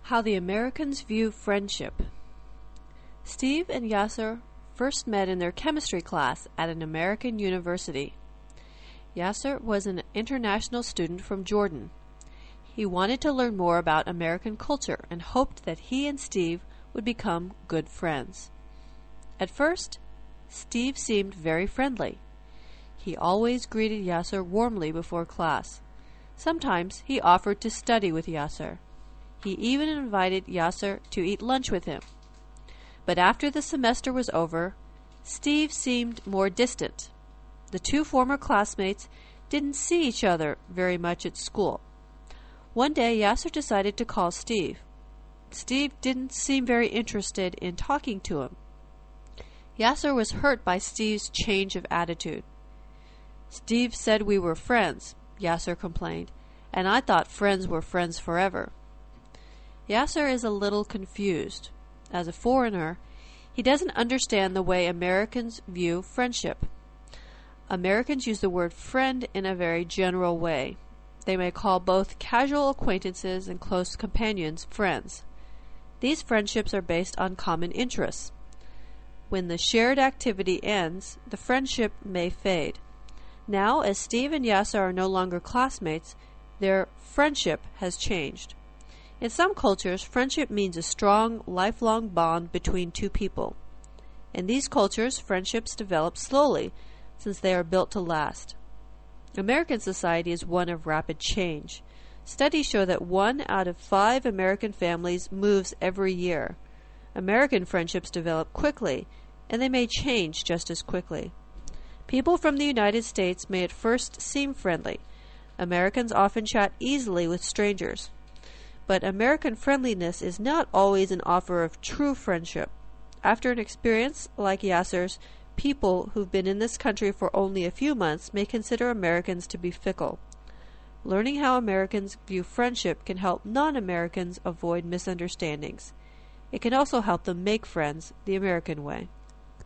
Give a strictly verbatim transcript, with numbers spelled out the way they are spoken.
How the Americans View Friendship. Steve and Yasser first met in their chemistry class at an American university. Yasser was an international student from Jordan. He wanted to learn more about American culture and hoped that he and Steve would become good friends. At first, Steve seemed very friendly. He always greeted Yasser warmly before class. Sometimes he offered to study with Yasser. He even invited Yasser to eat lunch with him. But after the semester was over, Steve seemed more distant. The two former classmates didn't see each other very much at school. One day, Yasser decided to call Steve. Steve didn't seem very interested in talking to him. Yasser was hurt by Steve's change of attitude. "Steve said we were friends," Yasser complained, "and I thought friends were friends forever." Yasser is a little confused. As a foreigner, he doesn't understand the way Americans view friendship. Americans use the word friend in a very general way. They may call both casual acquaintances and close companions friends. These friendships are based on common interests. When the shared activity ends, the friendship may fade. Now, as Steve and Yasser are no longer classmates, their friendship has changed. In some cultures, friendship means a strong, lifelong bond between two people. In these cultures, friendships develop slowly, since they are built to last. American society is one of rapid change. Studies show that one out of five American families moves every year. American friendships develop quickly, and they may change just as quickly. People from the United States may at first seem friendly. Americans often chat easily with strangers. But American friendliness is not always an offer of true friendship. After an experience like Yasser's, people who've been in this country for only a few months may consider Americans to be fickle. Learning how Americans view friendship can help non-Americans avoid misunderstandings. It can also help them make friends the American way.